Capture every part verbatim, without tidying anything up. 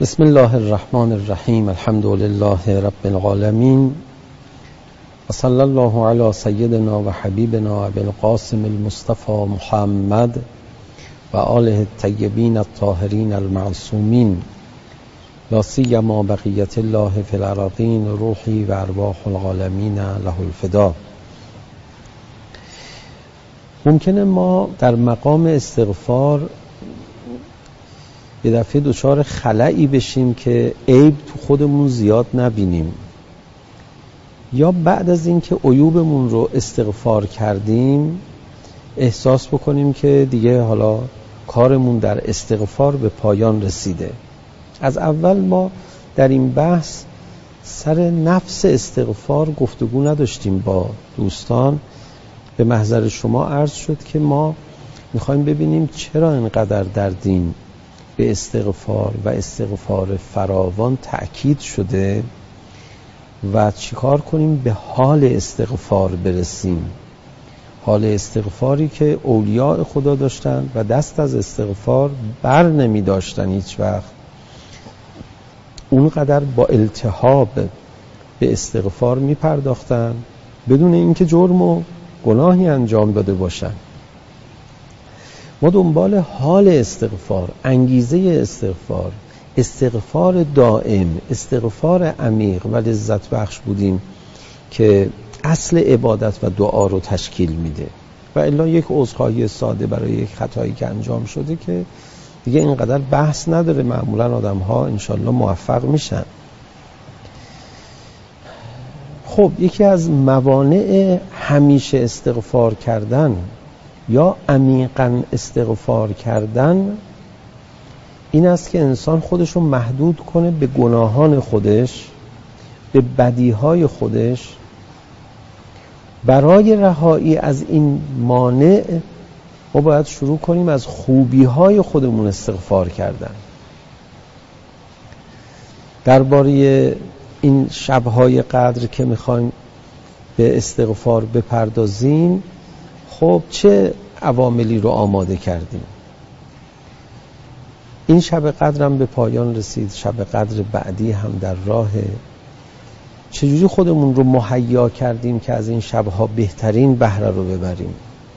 بسم الله الرحمن الرحیم. الحمد لله رب العالمین و صلی الله علی سیدنا و حبیبنا ابی القاسم المصطفى محمد و آله الطیبین الطاهرین المعصومین، لا سیما بقیت الله فی الارضین، روحی و ارواح العالمین له الفدا. ممکنه ما در مقام استغفار یه دفعه دچار خلایی بشیم که عیب تو خودمون زیاد نبینیم، یا بعد از اینکه عیوبمون رو استغفار کردیم احساس بکنیم که دیگه حالا کارمون در استغفار به پایان رسیده. از اول ما در این بحث سر نفس استغفار گفتگو نداشتیم با دوستان. به محضر شما عرض شد که ما میخوایم ببینیم چرا اینقدر در دین به استغفار و استغفار فراوان تأکید شده و چیکار کنیم به حال استغفار برسیم. حال استغفاری که اولیاء خدا داشتن و دست از استغفار بر نمی داشتن هیچ وقت، اونقدر با التهاب به استغفار می پرداختن بدون اینکه جرم و گناهی انجام داده باشن. ما دنبال حال استغفار، انگیزه استغفار، استغفار دائم، استغفار عمیق و لذت بخش بودیم که اصل عبادت و دعا رو تشکیل میده. و الا یک عذرخواهی ساده برای یک خطایی که انجام شده که دیگه اینقدر بحث نداره، معمولا آدم ها انشالله موفق میشن. خب یکی از موانع همیشه استغفار کردن یا عمیقاً استغفار کردن این است که انسان خودش رو محدود کنه به گناهان خودش، به بدیهای خودش. برای رهایی از این مانع ما باید شروع کنیم از خوبیهای خودمون استغفار کردن. درباره این شبهای قدر که میخوایم به استغفار بپردازیم، خب چه عواملی رو آماده کردیم؟ این شب قدرم به پایان رسید، شب قدر بعدی هم در راهه. چجوری خودمون رو مهیا کردیم که از این شبها بهترین بهره رو ببریم؟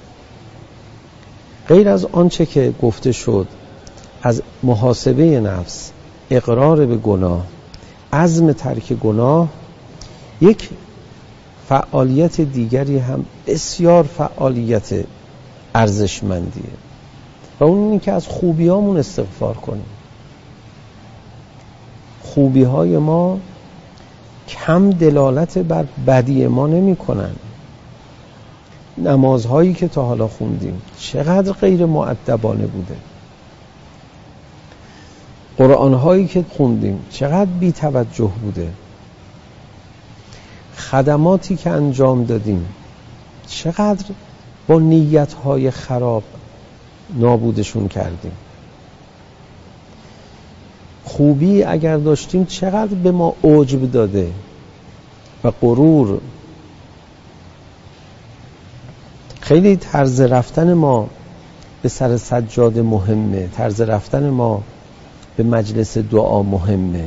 غیر از آنچه که گفته شد از محاسبه نفس، اقرار به گناه، عزم ترک گناه، یک فعالیت دیگری هم بسیار فعالیت ارزشمندیه و اون اینه که از خوبیامون استغفار کنیم. خوبیهای ما کم دلالت بر بدی ما نمی کنن. نمازهایی که تا حالا خوندیم چقدر غیر مؤدبانه بوده، قرآنهایی که خوندیم چقدر بی توجه بوده، خدماتی که انجام دادیم چقدر با نیتهای خراب نابودشون کردیم. خوبی اگر داشتیم چقدر به ما عجب داده و غرور. خیلی طرز رفتن ما به سر سجاده مهمه، طرز رفتن ما به مجلس دعا مهمه.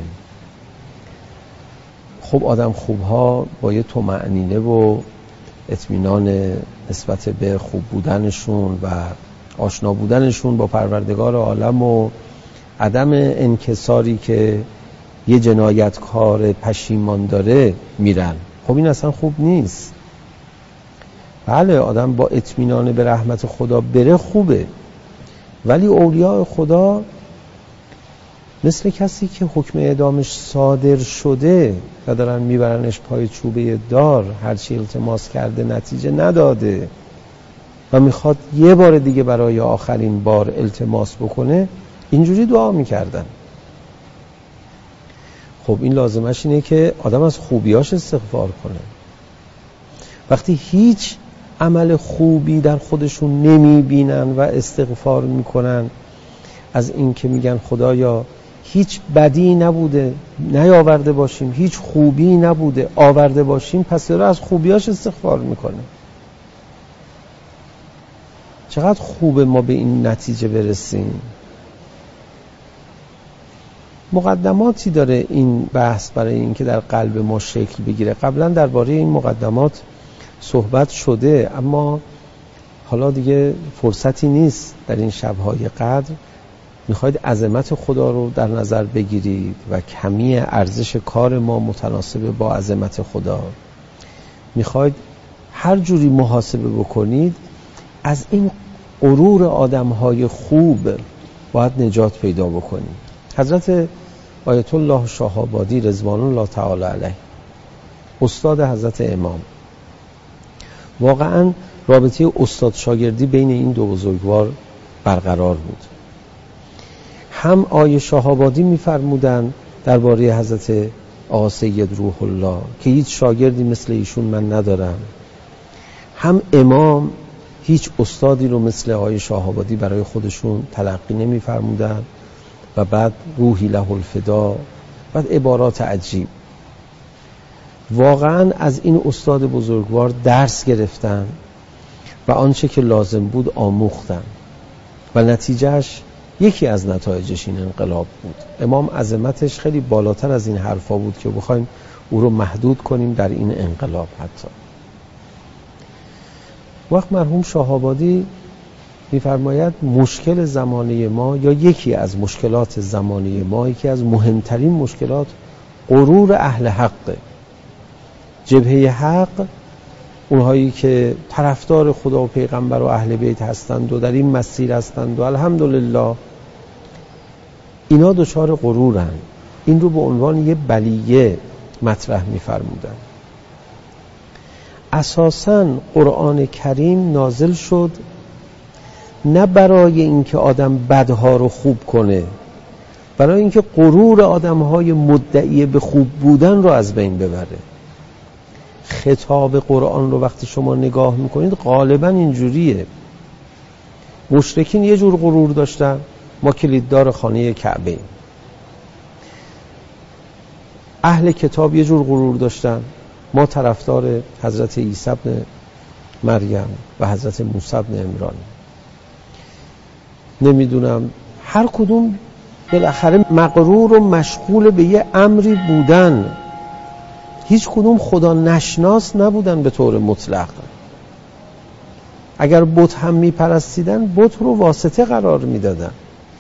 خب آدم خوبها با یه طمأنینه و اطمینان نسبت به خوب بودنشون و آشنا بودنشون با پروردگار عالم و عدم انکساری که یه جنایتکار پشیمان داره میرن. خب این اصلا خوب نیست. بله آدم با اطمینان به رحمت خدا بره خوبه، ولی اولیاء خدا مثل کسی که حکم اعدامش صادر شده و دارن میبرنش پای چوبه دار، هرچی التماس کرده نتیجه نداده و میخواد یه بار دیگه برای آخرین بار التماس بکنه، اینجوری دعا میکردن. خب این لازمش اینه که آدم از خوبیاش استغفار کنه. وقتی هیچ عمل خوبی در خودشون نمیبینن و استغفار میکنن از این که میگن خدایا هیچ بدی نبوده نیاورده باشیم، هیچ خوبی نبوده آورده باشیم، پس داره از خوبیاش استغفار میکنه. چقدر خوبه ما به این نتیجه برسیم. مقدماتی داره این بحث برای اینکه در قلب ما شکل بگیره. قبلا درباره این مقدمات صحبت شده، اما حالا دیگه فرصتی نیست. در این شب‌های قدر میخواید عظمت خدا رو در نظر بگیرید و کمی ارزش کار ما متناسب با عظمت خدا. میخواید هر جوری محاسبه بکنید، از این غرور آدم‌های خوب باید نجات پیدا بکنید. حضرت آیت الله شاه‌آبادی رضوان الله تعالی علیه، استاد حضرت امام، واقعاً رابطه استاد شاگردی بین این دو بزرگوار برقرار بود. هم آیه شاه‌آبادی می‌فرمودند درباره حضرت آقا سید روح الله که هیچ شاگردی مثل ایشون من ندارم، هم امام هیچ استادی رو مثل آیه شاه‌آبادی برای خودشون تلقی نمی‌فرمودند و بعد روحی له الفدا، بعد عبارات عجیب. واقعاً از این استاد بزرگوار درس گرفتن و آنچه که لازم بود آموختن و نتیجهش یکی از نتایجش این انقلاب بود. امام عظمتش خیلی بالاتر از این حرفا بود که بخوایم او رو محدود کنیم در این انقلاب. حتی وقت مرحوم شاه‌آبادی می‌فرماید مشکل زمانه ما، یا یکی از مشکلات زمانه ما، یکی از مهمترین مشکلات غرور اهل حق. جبهه حق، اونهایی که طرفدار خدا و پیغمبر و اهل بیت هستند و در این مسیر هستند و الحمدلله، اینا دچار غرورن. این رو به عنوان یه بلیه مطرح می‌فرمودن. اساساً قرآن کریم نازل شد نه برای اینکه آدم بدها رو خوب کنه، برای اینکه غرور آدم‌های مدعی به خوب بودن رو از بین ببره. خطاب قرآن رو وقتی شما نگاه میکنید غالبا اینجوریه. مشرکین یه جور غرور داشتن، ما کلیددار خانه کعبه. اهل کتاب یه جور غرور داشتن، ما طرفدار حضرت عیسی ابن مریم و حضرت موسی ابن عمران. نمیدونم هر کدوم بالاخره مغرور و مشغول به یه امری بودن، هیچ کدوم خدا نشناس نبودن به طور مطلق. اگر بت هم میپرستیدن، بت رو واسطه قرار میدادن.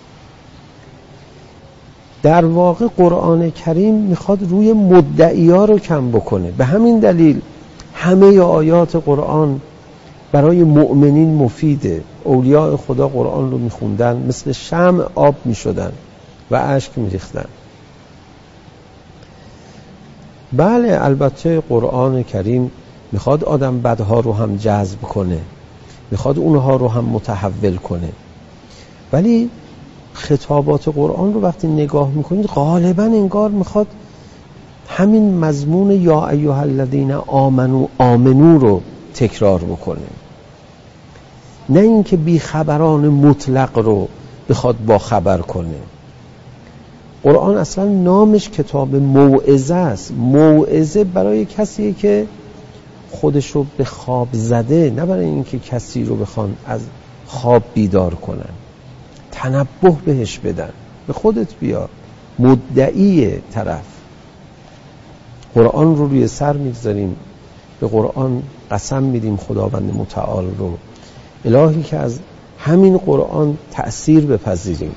در واقع قرآن کریم میخواد روی مدعی‌ها رو کم بکنه. به همین دلیل همه آیات قرآن برای مؤمنین مفیده. اولیاء خدا قرآن رو میخوندن، مثل شمع آب میشدن و اشک میریختن. بله، البته قرآن کریم میخواد آدم بدها رو هم جذب کنه، میخواد اونها رو هم متحول کنه، ولی خطابات قرآن رو وقتی نگاه میکنید غالبا انگار میخواد همین مضمون یا ایها الذین آمنو آمنو رو تکرار بکنه، نه اینکه بی خبران مطلق رو بخواد با خبر کنه. قرآن اصلا نامش کتاب موعظه است. موعظه برای کسی که خودش رو به خواب زده، نه برای اینکه کسی رو بخوان از خواب بیدار کنن، تنبه بهش بدن. به خودت بیا، مدعی طرف. قرآن رو روی سر میگذاریم، به قرآن قسم میدیم خداوند متعال رو، الهی که از همین قرآن تأثیر بپذیریم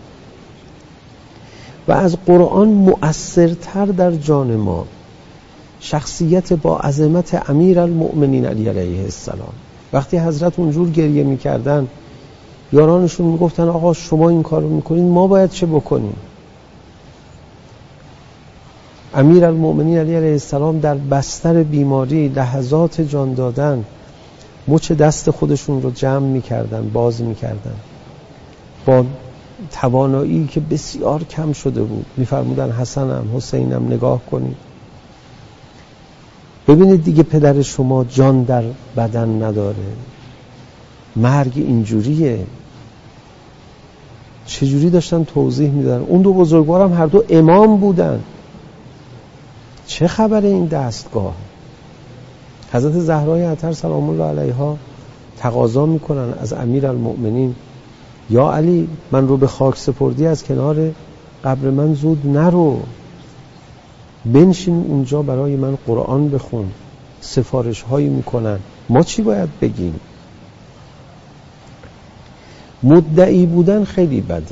و از قرآن مؤثرتر در جان ما شخصیت با عظمت امیر المؤمنین علی علیه السلام. وقتی حضرت اونجور گریه میکردن، یارانشون میگفتن آقا شما این کار رو میکنین، ما باید چه بکنیم؟ امیر المؤمنین علی علیه السلام در بستر بیماری لحظات جان دادن، مچ دست خودشون رو جمع میکردن، باز میکردن، با توانایی که بسیار کم شده بود میفرمودن حسنم حسینم نگاه کنید، ببینید دیگه پدر شما جان در بدن نداره، مرگ اینجوریه. چجوری داشتن توضیح میدن. اون دو بزرگوارم هر دو امام بودن. چه خبر این دستگاه؟ حضرت زهرای اطهر سلام الله علیها تقاضا میکنن از امیر المؤمنین، یا علی من رو به خاک سپردی از کنار قبر من زود نرو، بنشین اونجا برای من قرآن بخون. سفارش هایی میکنن، ما چی باید بگیم؟ مدعی بودن خیلی بده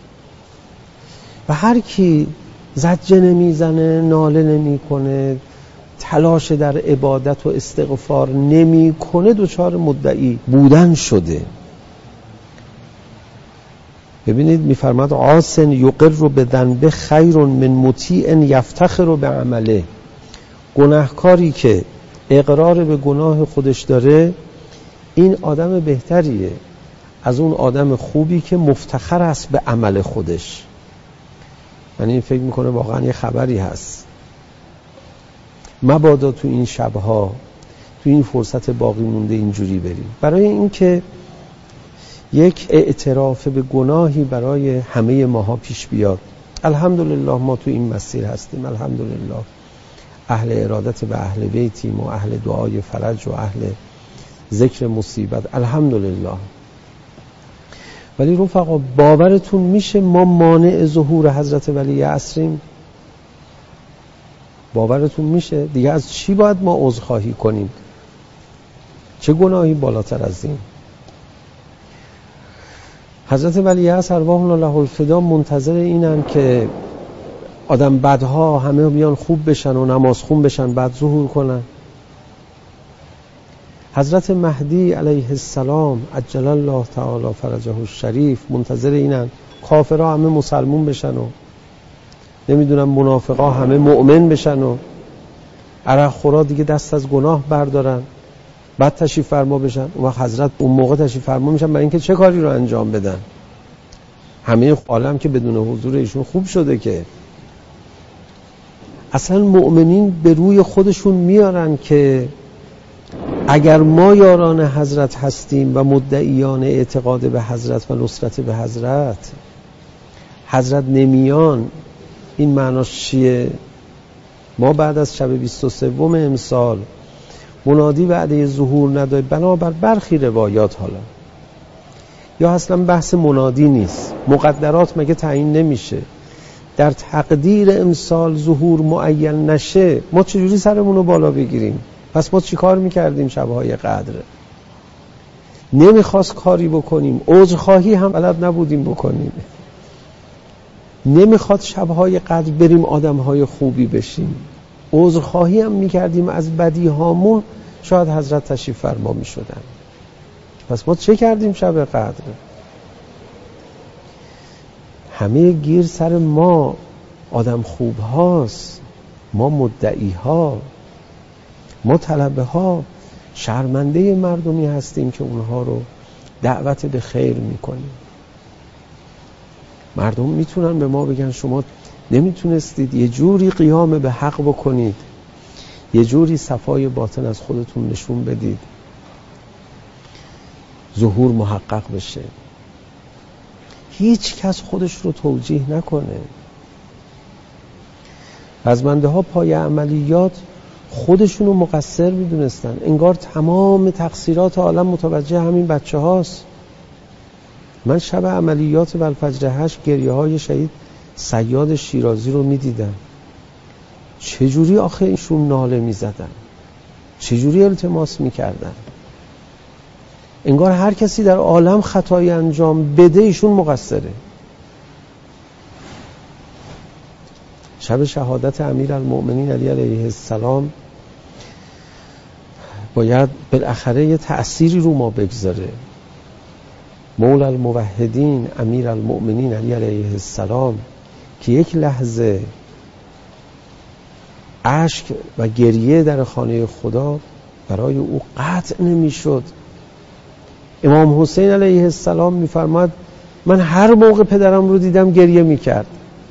و هر کی زجه نمیزنه، ناله نمیکنه، تلاش در عبادت و استغفار نمیکنه، دچار مدعی بودن شده. ببینید میفرماد عاصن یقر به ذنب خیر من مطیع یفتخر به عمله. گناهکاری که اقرار به گناه خودش داره، این آدم بهتریه از اون آدم خوبی که مفتخر است به عمل خودش. من این فکر میکنه واقعا یه خبری هست. مبادا تو این شبها، تو این فرصت باقی مونده اینجوری بریم، برای اینکه یک اعتراف به گناهی برای همه ماها پیش بیاد. الحمدلله ما تو این مسیر هستیم، الحمدلله اهل ارادت به اهل بیتیم و اهل دعای فرج و اهل ذکر مصیبت، الحمدلله. ولی رفقا باورتون میشه ما مانع ظهور حضرت ولی عصریم؟ باورتون میشه؟ دیگه از چی باید ما عذرخواهی کنیم؟ چه گناهی بالاتر از این؟ حضرت ولی عصر ارواح الله الفدا منتظر اینن که آدم بدها همه بیان خوب بشن و نماز خون بشن، بعد ظهور کنن. حضرت مهدی علیه السلام عجل الله تعالی فرجه الشریف منتظر اینن کافرها همه مسلمون بشن و نمیدونم منافقا همه مؤمن بشن و عرق خورا دیگه دست از گناه بردارن، بعد تشریف فرما بشن. اون وقت حضرت اون موقع تشریف فرما میشن برای اینکه چه کاری رو انجام بدن؟ همه عالم که بدون حضور ایشون خوب شده که اصلا مؤمنین به روی خودشون میارن که اگر ما یاران حضرت هستیم و مدعیان اعتقاد به حضرت و نصرت به حضرت، حضرت نمیان، این معناش چیه؟ ما بعد از شب بیست و سوم امسال منادی وعده ظهور نداره بنابر برخی روایات. حالا یا اصلا بحث منادی نیست، مقدرات مگه تعیین نمیشه؟ در تقدیر امسال ظهور معین نشه ما چجوری سرمون رو بالا بگیریم؟ پس ما چی کار میکردیم شبهای قدر؟ نمیخواست کاری بکنیم، عذرخواهی هم بلد نبودیم بکنیم. نمیخواد شبهای قدر بریم آدمهای خوبی بشیم، عذرخواهی هم میکردیم از بدی هامون، شاید حضرت تشریف فرما میشدن. پس ما چه کردیم شب قدر؟ همه گیر سر ما آدم خوب هاست، ما مدعی ها، ما طلبه ها، شرمنده مردمی هستیم که اونها رو دعوت به خیر میکنیم. مردم میتونن به ما بگن شما نمیتونستید یه جوری قیام به حق بکنید، یه جوری صفای باطن از خودتون نشون بدید، ظهور محقق بشه. هیچ کس خودش رو توجیه نکنه. رزمنده ها پای عملیات خودشونو مقصر میدونستن، انگار تمام تقصیرات عالم متوجه همین بچه هاست. من شب عملیات والفجر هشت گریه های شهید صیاد شیرازی رو میدیدم. چجوری آخه ایشون ناله میزدن، چجوری التماس میکردن، انگار هر کسی در عالم خطایی انجام بده ایشون مقصره. شب شهادت امیرالمؤمنین علی علیه السلام باید بالاخره یه تأثیری رو ما بگذاره. مولا الموحدین امیرالمؤمنین علی علیه السلام که یک لحظه اشک و گریه در خانه خدا برای او قطع نمی شد. امام حسین علیه السلام می فرماد من هر موقع پدرم رو دیدم گریه می کرد.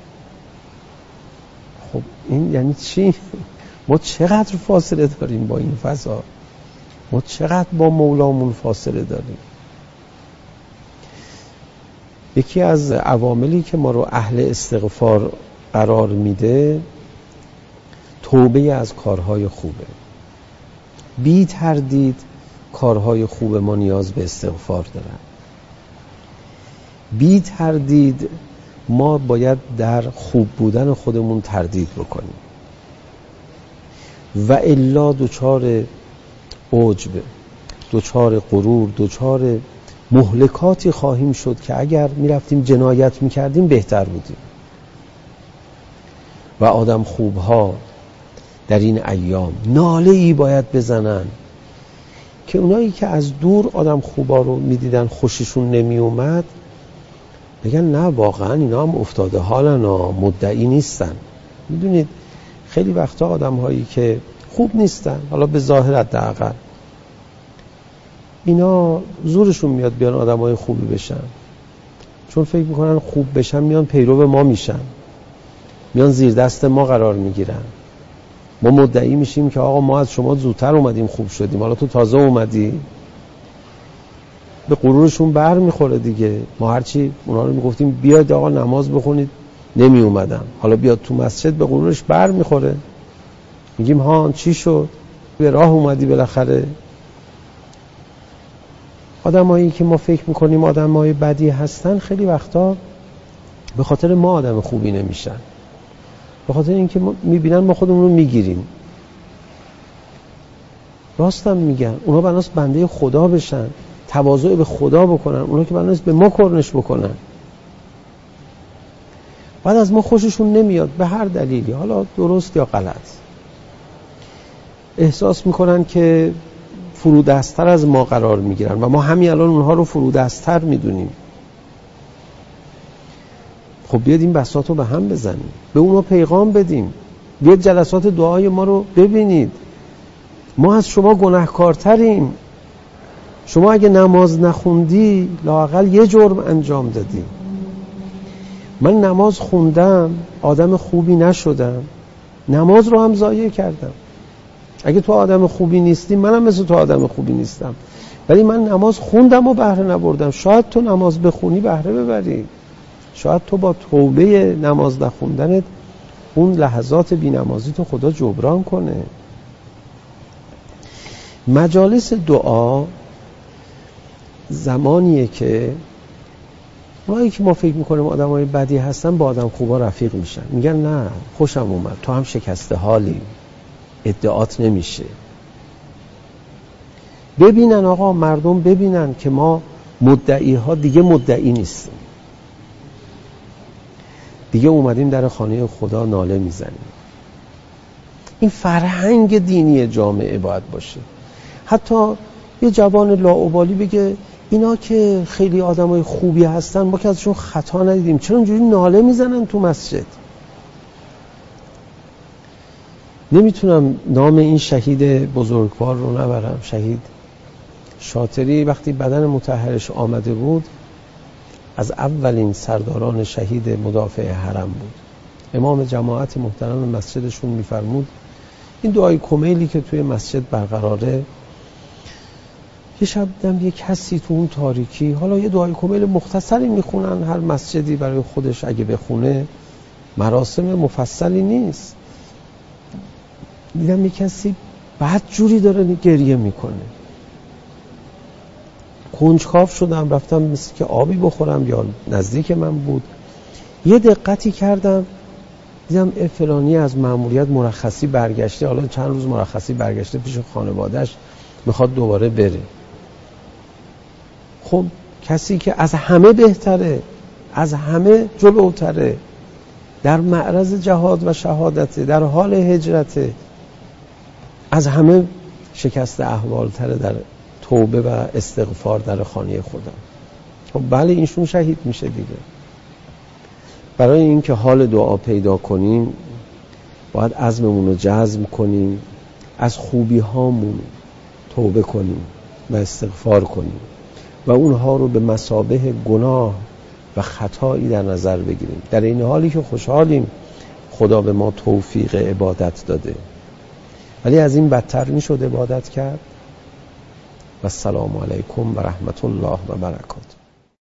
خب این یعنی چی؟ ما چقدر فاصله داریم با این فضا؟ ما چقدر با مولامون فاصله داریم؟ یکی از عواملی که ما رو اهل استغفار قرار میده توبه از کارهای خوبه. بی تردید کارهای خوب ما نیاز به استغفار دارن. بی تردید ما باید در خوب بودن خودمون تردید بکنیم و الا دوچار عجب، دوچار غرور، دوچار مهلکاتی خواهیم شد که اگر میرفتیم جنایت میکردیم بهتر بودیم. و آدم خوبها در این ایام ناله ای باید بزنن که اونایی که از دور آدم خوبا رو میدیدن خوششون نمی اومد بگن نه واقعا اینا هم افتاده حالن ها، مدعی نیستن. میدونید خیلی وقتا آدم هایی که خوب نیستن، حالا به ظاهر حداقل، اینا زورشون میاد بیان آدم های خوبی بشن، چون فکر میکنن خوب بشن میان پیرو ما میشن، میان زیر دست ما قرار میگیرن. ما مدعی میشیم که آقا ما از شما زودتر اومدیم خوب شدیم، حالا تو تازه اومدی. به غرورشون بر میخوره دیگه. ما هرچی اونا رو میگفتیم بیاید آقا نماز بخونید نمی اومدن، حالا بیاد تو مسجد به غرورش بر میخوره، میگیم ها چی شد به راه اومدی بالاخره. آدمایی که ما فکر میکنیم آدمای بدی هستن خیلی وقتا به خاطر ما آدم خوبی نمیشن، به خاطر اینکه میبینن ما خودمون رو میگیریم. راستم میگن اونا بناس بنده خدا بشن، تواضع به خدا بکنن، اونا که بناس به ما کرنش بکنن. بعد از ما خوششون نمیاد به هر دلیلی، حالا درست یا غلط، احساس میکنن که فرودستر از ما قرار میگیرن و ما همین الان اونها رو فرودستر میدونیم. خب بیاد این بساط رو به هم بزنیم، به اونا پیغام بدیم، بیاد جلسات دعای ما رو ببینید. ما از شما گناهکارتریم. شما اگه نماز نخوندی لااقل یه جرم انجام دادی. من نماز خوندم، آدم خوبی نشدم، نماز رو هم ضایع کردم. اگه تو آدم خوبی نیستی منم مثل تو آدم خوبی نیستم، ولی من نماز خوندم و بهره نبردم. شاید تو نماز بخونی بهره ببری، شاید تو با توبه نماز نخوندنت اون لحظات بی نمازی تو خدا جبران کنه. مجالس دعا زمانیه که اونایی که ما فکر میکنیم آدم های بدی هستن با آدم خوبا رفیق میشن، میگن نه خوشم اومد، تو هم شکسته حالی، ادعات نمیشه. ببینن آقا، مردم ببینن که ما مدعی ها دیگه مدعی نیستیم، دیگه اومدیم در خانه خدا ناله میزنیم. این فرهنگ دینی جامعه باید باشه. حتی یه جوان لاابالی بگه اینا که خیلی آدمای خوبی هستن ما که ازشون خطا ندیدیم، چرا اینجوری ناله میزنن تو مسجد؟ نمیتونم نام این شهید بزرگوار رو نبرم. شهید شاطری وقتی بدن مطهرش آمده بود از اولین سرداران شهید مدافع حرم بود. امام جماعت محترم مسجدشون میفرمود این دعای کمیلی که توی مسجد برقراره، یه شب دیدم یه کسی تو اون تاریکی، حالا یه دعای کمیل مختصری میخونن، هر مسجدی برای خودش اگه بخونه مراسم مفصلی نیست، دیدم یه کسی بد جوری داره گریه میکنه. کنجکاو شدم، رفتم مثل که آبی بخورم، یا نزدیک من بود، یه دقتی کردم دیدم فلانی از مأموریت مرخصی برگشته، حالا چند روز مرخصی برگشته پیش خانواده‌اش، میخواد دوباره بره. خب کسی که از همه بهتره، از همه جلوتره، در معرض جهاد و شهادته، در حال هجرته، از همه شکست احوالتره در توبه و استغفار در خانه خدا. خب بله اینشون شهید میشه دیگه. برای اینکه حال دعا پیدا کنیم باید عزممون رو جزم کنیم، از خوبی هامون توبه کنیم و استغفار کنیم و اونها رو به مثابه گناه و خطایی در نظر بگیریم، در این حالی که خوشحالیم خدا به ما توفیق عبادت داده. ولی از این بدتر میشد عبادت کرد. و السلام علیکم و رحمت الله و برکاته.